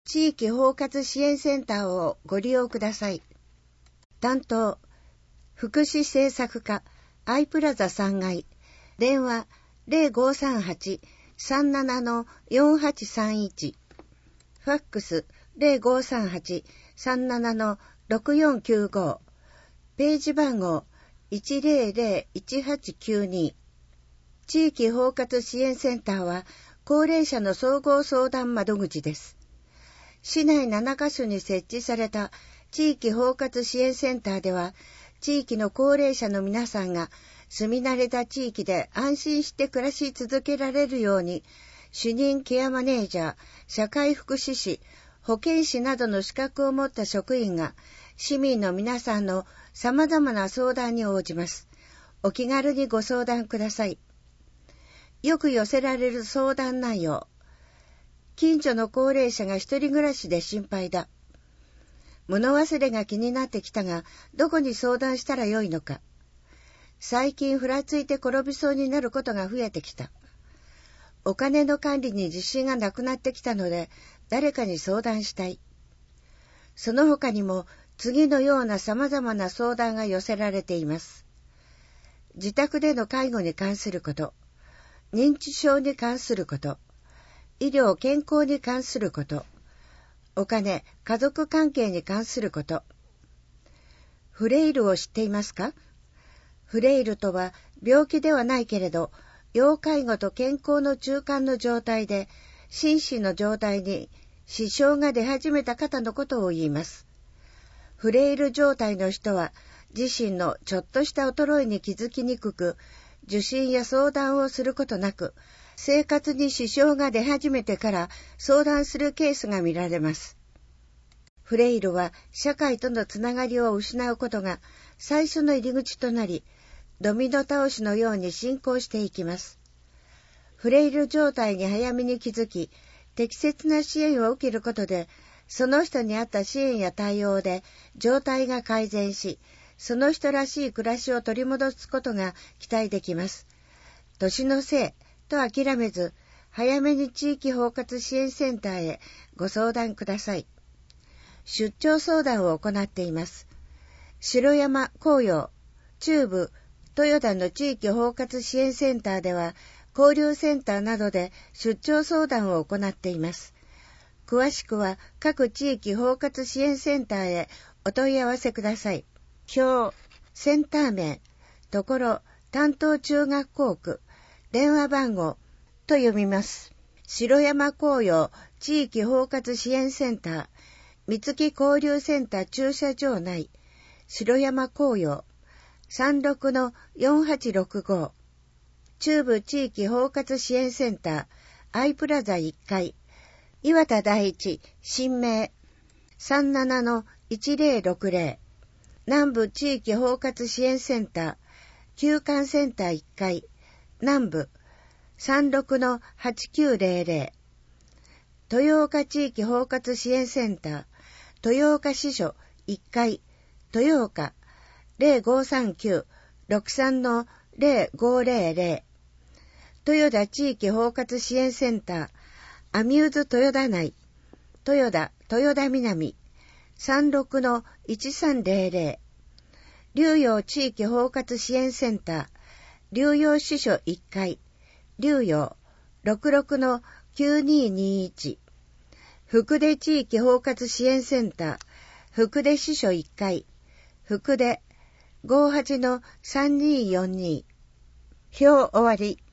地域包括支援センターをご利用ください。担当、福祉政策課、アイプラザ3階、電話0538-37-4831、ファックス0538-37-6495、ページ番号100-1892。地域包括支援センターは高齢者の総合相談窓口です。市内7カ所に設置された地域包括支援センターでは、地域の高齢者の皆さんが住み慣れた地域で安心して暮らし続けられるように、主任ケアマネージャー、社会福祉士、保健師などの資格を持った職員が、市民の皆さんの様々な相談に応じます。お気軽にご相談ください。よく寄せられる相談内容。近所の高齢者が一人暮らしで心配だ。物忘れが気になってきたが、どこに相談したらよいのか。最近ふらついて転びそうになることが増えてきた。お金の管理に自信がなくなってきたので、誰かに相談したい。その他にも、次のような様々な相談が寄せられています。自宅での介護に関すること、認知症に関すること、医療健康に関すること、お金、家族関係に関すること。フレイルを知っていますか？フレイルとは病気ではないけれど、要介護と健康の中間の状態で、心身の状態に支障が出始めた方のことを言います。フレイル状態の人は、自身のちょっとした衰えに気づきにくく、受診や相談をすることなく、生活に支障が出始めてから相談するケースが見られます。フレイルは社会とのつながりを失うことが最初の入り口となり、ドミノ倒しのように進行していきます。フレイル状態に早めに気づき、適切な支援を受けることで、その人に合った支援や対応で状態が改善し、その人らしい暮らしを取り戻すことが期待できます。年のせいと諦めず、早めに地域包括支援センターへご相談ください。出張相談を行っています。城山紅葉、中部、豊田の地域包括支援センターでは、交流センターなどで出張相談を行っています。詳しくは各地域包括支援センターへお問い合わせください。表、センター名、ところ、担当中学校区、電話番号と読みます。城山紅葉地域包括支援センター、三月交流センター駐車場内、城山紅葉、36-4865、中部地域包括支援センター、アイプラザ1階、岩田第一、新名、37-1060、南部地域包括支援センター、休館センター1階、南部、36-8900、豊岡地域包括支援センター、豊岡支所1階、豊岡、0539-63-0500、豊田地域包括支援センター、アミューズ豊田内、豊田南、36-1300、龍陽地域包括支援センター、龍陽支所1階、龍陽、66-9221、福出地域包括支援センター、福出支所1階、福出、58-3242。表終わり。